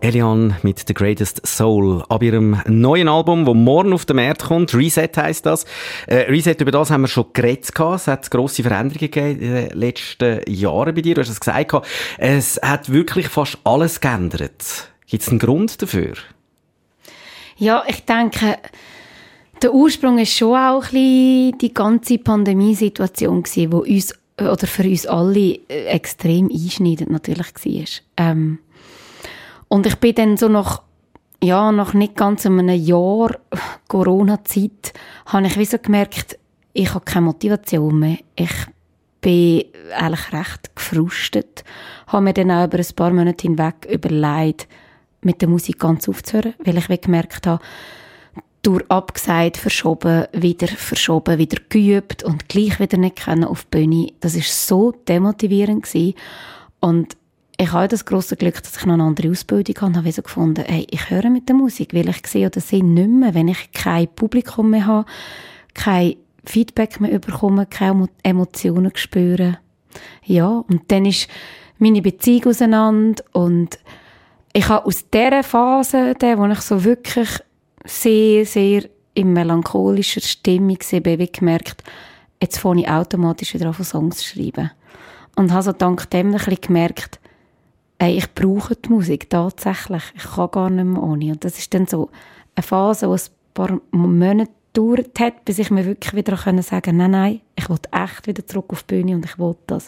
Eliane mit «The Greatest Soul» ab ihrem neuen Album, das morgen auf den Markt kommt. «Reset» heisst das. «Reset», über das haben wir schon geredet. Es hat grosse Veränderungen gegeben in den letzten Jahren bei dir. Du hast es gesagt. Es hat wirklich fast alles geändert. Gibt es einen Grund dafür? Ja, ich denke, der Ursprung ist schon auch ein bisschen die ganze Pandemiesituation gewesen, die uns oder für uns alle extrem einschneidend natürlich war. Und ich bin dann so nach nicht ganz einem Jahr Corona-Zeit, habe ich wie so gemerkt, ich habe keine Motivation mehr. Ich bin eigentlich recht gefrustet. Habe mir dann auch über ein paar Monate hinweg überlegt, mit der Musik ganz aufzuhören, weil ich gemerkt habe, durch abgesagt, verschoben, wieder geübt und gleich wieder nicht können auf die Bühne. Das war so demotivierend gewesen. Und ich habe das grosse Glück, dass ich noch eine andere Ausbildung habe und habe so gefunden, hey, ich höre mit der Musik, weil ich sehe den Sinn nicht mehr, wenn ich kein Publikum mehr habe, kein Feedback mehr bekomme, keine Emotionen spüre. Ja, und dann ist meine Beziehung auseinander und ich habe aus dieser Phase, wo ich so wirklich sehr, sehr in melancholischer Stimmung war, gemerkt, jetzt fange ich automatisch wieder an, Songs zu schreiben. Und habe so dank dem ein bisschen gemerkt, ey, ich brauche die Musik tatsächlich. Ich kann gar nicht mehr ohne. Und das ist dann so eine Phase, die ein paar Monate gedauert hat, bis ich mir wirklich wieder sagen konnte, nein, ich will echt wieder zurück auf die Bühne und ich will das.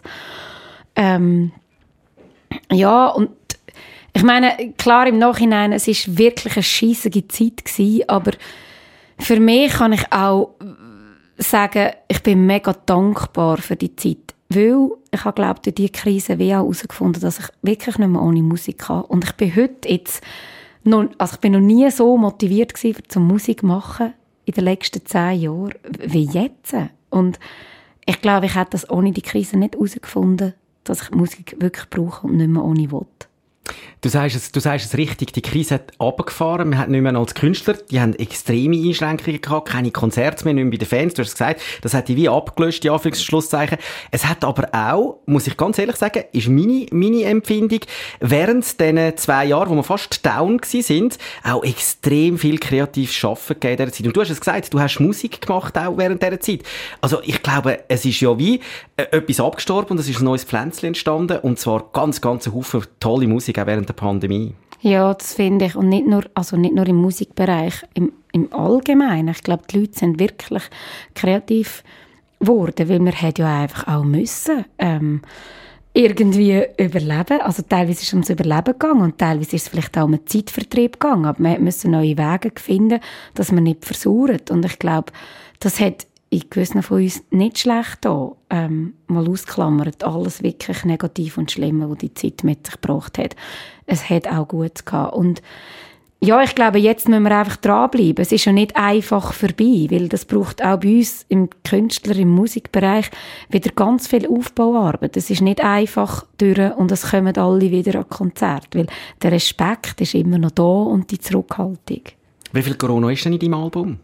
Ja, und ich meine, klar, im Nachhinein, es war wirklich eine scheissige Zeit gewesen, aber für mich kann ich auch sagen, ich bin mega dankbar für die Zeit, weil ich habe, glaube ich, durch diese Krise wie auch herausgefunden, dass ich wirklich nicht mehr ohne Musik kann. Und ich bin heute jetzt ich bin noch nie so motiviert gewesen, zum Musik machen in den letzten 10 Jahren wie jetzt. Und ich glaube, ich hätte das ohne die Krise nicht herausgefunden, dass ich Musik wirklich brauche und nicht mehr ohne will. Du sagst es richtig, die Krise hat runtergefahren. Wir hatten nicht mehr als Künstler, die haben extreme Einschränkungen gehabt, keine Konzerte mehr, nicht mehr bei den Fans. Du hast es gesagt, das hat die wie abgelöscht, die Anführungs-Schlusszeichen. Es hat aber auch, muss ich ganz ehrlich sagen, ist meine Empfindung, während diesen 2 Jahren, wo wir fast down sind, auch extrem viel kreatives Schaffen gegeben in dieser Zeit. Und du hast es gesagt, du hast Musik gemacht auch während dieser Zeit. Also ich glaube, es ist ja wie etwas abgestorben und es ist ein neues Pflänzchen entstanden und zwar ganz ein Haufen tolle Musik auch während der Pandemie. Ja, das finde ich. Und nicht nur im Musikbereich, im Allgemeinen. Ich glaube, die Leute sind wirklich kreativ geworden, weil wir ja einfach auch müssen irgendwie überleben. Also teilweise ist es ums Überleben gegangen und teilweise ist es vielleicht auch um einen Zeitvertrieb gegangen. Aber wir müssen neue Wege finden, dass man nicht versauern. Und ich glaube, das hat in gewissen von uns nicht schlecht da, mal ausklammert, alles wirklich Negativ und Schlimme, was die Zeit mit sich gebracht hat. Es hat auch gut gehabt. Und ja, ich glaube, jetzt müssen wir einfach dranbleiben. Es ist ja nicht einfach vorbei, weil das braucht auch bei uns im Künstler-, im Musikbereich wieder ganz viel Aufbauarbeit. Es ist nicht einfach durch und es kommen alle wieder an Konzert, weil der Respekt ist immer noch da und die Zurückhaltung. Wie viel Corona ist denn in deinem Album?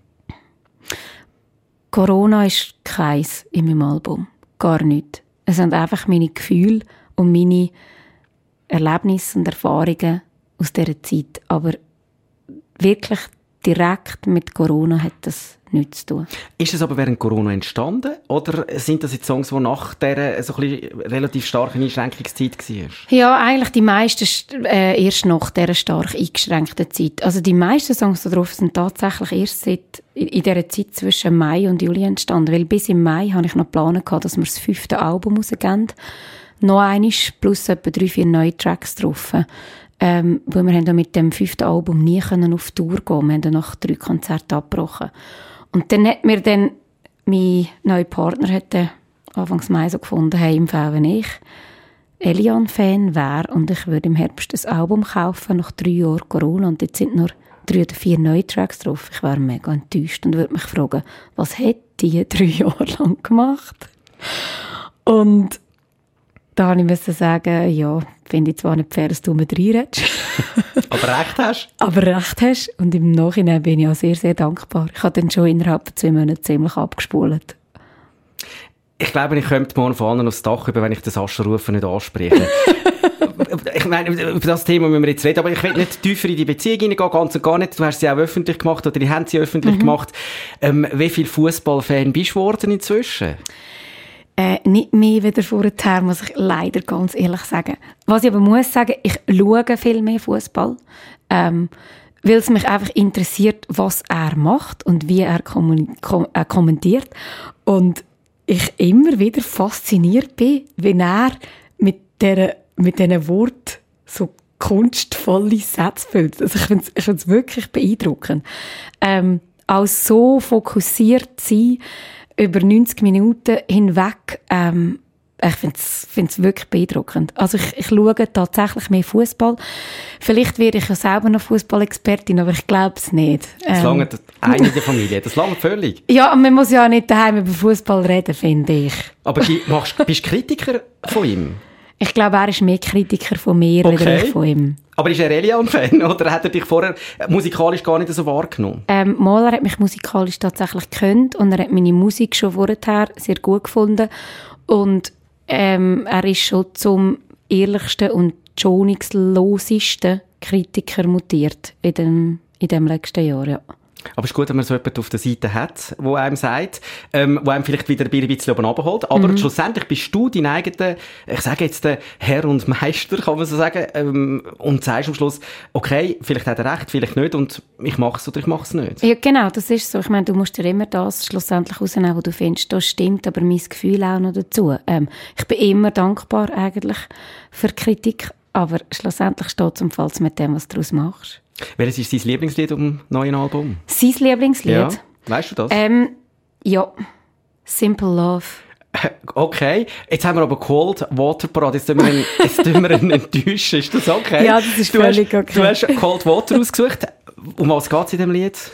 Corona ist keins in meinem Album. Gar nicht. Es sind einfach meine Gefühle und meine Erlebnisse und Erfahrungen aus dieser Zeit. Aber wirklich direkt mit Corona hat das nichts zu tun. Ist es aber während Corona entstanden? Oder sind das jetzt Songs, die nach dieser so ein bisschen relativ starken Einschränkungszeit waren? Ja, eigentlich die meisten erst nach dieser stark eingeschränkten Zeit. Also die meisten Songs darauf sind tatsächlich erst in dieser Zeit zwischen Mai und Juli entstanden. Weil bis im Mai hatte ich noch geplant, dass wir das 5. Album rausgeben. Noch eines plus etwa 3-4 neue Tracks drauf. Weil wir haben mit dem 5. Album nie auf Tour gehen können. Wir haben dann nach 3 Konzerten abgebrochen. Und dann hat mir mein neuer Partner Anfangs Mai so gefunden, hey, im Fall, wenn ich Eliane-Fan wäre und ich würde im Herbst ein Album kaufen, nach 3 Jahren Corona, und jetzt sind nur 3 oder 4 neue Tracks drauf, ich wäre mega enttäuscht und würde mich fragen, was hat die 3 Jahre lang gemacht? Und da musste ich sagen, ja, finde ich zwar nicht fair, dass du mit reinredest. Aber recht hast. Aber recht hast. Und im Nachhinein bin ich auch sehr, sehr dankbar. Ich habe dann schon innerhalb von 2 Monaten ziemlich abgespult. Ich glaube, ich könnte morgen von allen aufs Dach über, wenn ich den Sascha Rufer nicht anspreche. ich meine, über das Thema müssen wir jetzt reden, aber ich will nicht tiefer in die Beziehung hineingehen, ganz und gar nicht. Du hast sie auch öffentlich gemacht, oder die haben sie öffentlich gemacht. Wie viel Fußballfan bist du geworden inzwischen? Nicht mehr wieder vorher, muss ich leider ganz ehrlich sagen. Was ich aber muss sagen, ich schaue viel mehr Fußball, weil es mich einfach interessiert, was er macht und wie er kommentiert. Und ich immer wieder fasziniert bin, wenn er mit diesen Worten so kunstvolle Sätze füllt. Also ich finde es wirklich beeindruckend. Auch so fokussiert sein, über 90 Minuten hinweg, ich finde es wirklich beeindruckend. Also ich schaue tatsächlich mehr Fußball. Vielleicht werde ich ja selber noch Fußballexpertin, aber ich glaube es nicht. Das langt eine der Familie, das langt völlig. Ja, man muss ja nicht daheim über Fußball reden, finde ich. Aber bist du Kritiker von ihm? Ich glaube, er ist mehr Kritiker von mir, als ich von ihm. Aber ist er Elian-Fan, oder hat er dich vorher musikalisch gar nicht so wahrgenommen? Mal, er hat mich musikalisch tatsächlich gekannt und er hat meine Musik schon vorher sehr gut gefunden. Und er ist schon zum ehrlichsten und schonungslosesten Kritiker mutiert in dem letzten Jahr, ja. Aber es ist gut, wenn man so jemanden auf der Seite hat, der einem sagt, wo einem vielleicht wieder ein bisschen oben runterholt. Aber schlussendlich bist du dein eigener, ich sage jetzt, Herr und Meister, kann man so sagen, und sagst am Schluss, okay, vielleicht hat er recht, vielleicht nicht, und ich mache es oder ich mache es nicht. Ja, genau, das ist so. Ich meine, du musst dir immer das schlussendlich rausnehmen, was du findest, das stimmt, aber mein Gefühl auch noch dazu. Ich bin immer dankbar eigentlich für Kritik, aber schlussendlich steht es im Fall mit dem, was du daraus machst. Welches ist dein Lieblingslied auf dem neuen Album? Sein Lieblingslied? Ja, weißt du das? Ja, Simple Love. Okay, jetzt haben wir aber Cold Water parat. Jetzt tun wir ihn enttäuschen. Ist das okay? Ja, das ist völlig okay. Du hast Cold Water ausgesucht. Um was geht es in diesem Lied?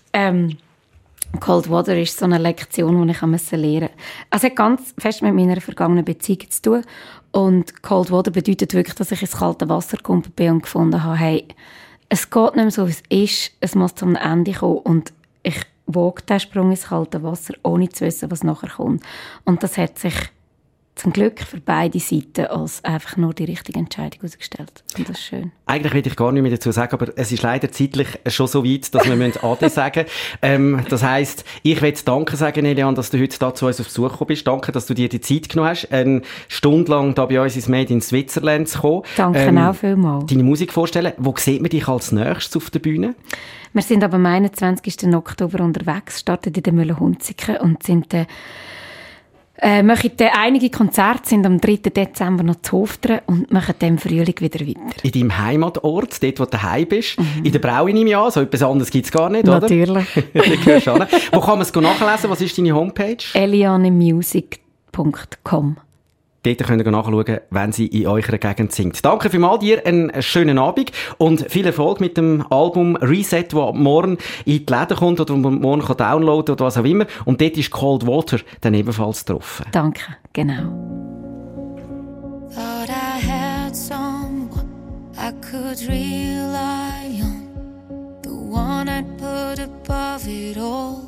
Cold Water ist so eine Lektion, die ich lernen musste. Also es hat ganz fest mit meiner vergangenen Beziehung zu tun. Und Cold Water bedeutet wirklich, dass ich ins kalte Wasser gekommen bin und gefunden habe, hey, es geht nicht mehr so, wie es ist. Es muss zum Ende kommen. Und ich wage den Sprung ins kalte Wasser, ohne zu wissen, was nachher kommt. Und das hat sich zum Glück für beide Seiten als einfach nur die richtige Entscheidung herausgestellt. Und das ist schön. Eigentlich will ich gar nicht mehr dazu sagen, aber es ist leider zeitlich schon so weit, dass wir Ade sagen müssen. Das heisst, ich will Danke sagen, Elian, dass du heute da zu uns auf Besuch gekommen bist. Danke, dass du dir die Zeit genommen hast, eine Stunde lang da bei uns ins Made in Switzerland zu kommen. Danke auch vielmals. Deine Musik vorstellen. Wo sieht man dich als nächstes auf der Bühne? Wir sind aber am 21. Oktober unterwegs, starten in der Müller-Hunziken und sind machen einige Konzerte, sind am 3. Dezember noch zu Hofteren und machen dann im Frühling wieder weiter. In deinem Heimatort, dort wo du daheim bist, in der Brau nehme ich an, so etwas anderes gibt es gar nicht, Natürlich. Oder? Wo kann man es nachlesen? Was ist deine Homepage? elianemusic.com. Dort könnt ihr nachschauen, wenn sie in eurer Gegend singt. Danke vielmals dir, einen schönen Abend und viel Erfolg mit dem Album Reset, das ab morgen in die Läden kommt oder man morgen downloaden kann oder was auch immer. Und dort ist Cold Water dann ebenfalls drauf. Danke, genau. Thought I had someone I could rely on, the one I'd put above it all.